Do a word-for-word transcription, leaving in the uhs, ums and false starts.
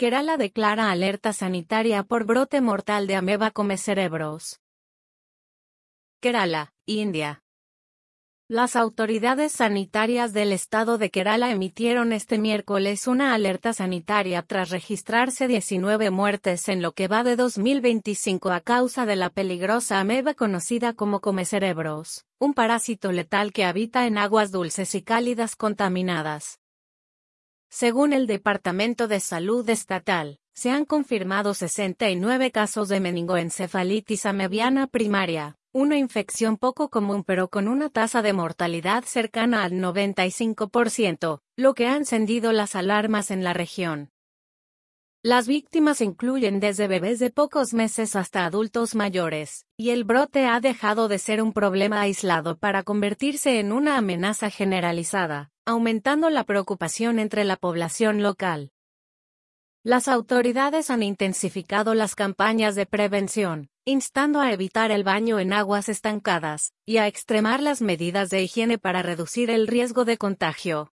Kerala declara alerta sanitaria por brote mortal de ameba comecerebros. Kerala, India. Las autoridades sanitarias del estado de Kerala emitieron este miércoles una alerta sanitaria tras registrarse diecinueve muertes en lo que va de dos mil veinticinco a causa de la peligrosa ameba conocida como comecerebros, un parásito letal que habita en aguas dulces y cálidas contaminadas. Según el Departamento de Salud Estatal, se han confirmado sesenta y nueve casos de meningoencefalitis amebiana primaria, una infección poco común pero con una tasa de mortalidad cercana al noventa y cinco por ciento, lo que ha encendido las alarmas en la región. Las víctimas incluyen desde bebés de pocos meses hasta adultos mayores, y el brote ha dejado de ser un problema aislado para convertirse en una amenaza generalizada, aumentando la preocupación entre la población local. Las autoridades han intensificado las campañas de prevención, instando a evitar el baño en aguas estancadas, y a extremar las medidas de higiene para reducir el riesgo de contagio.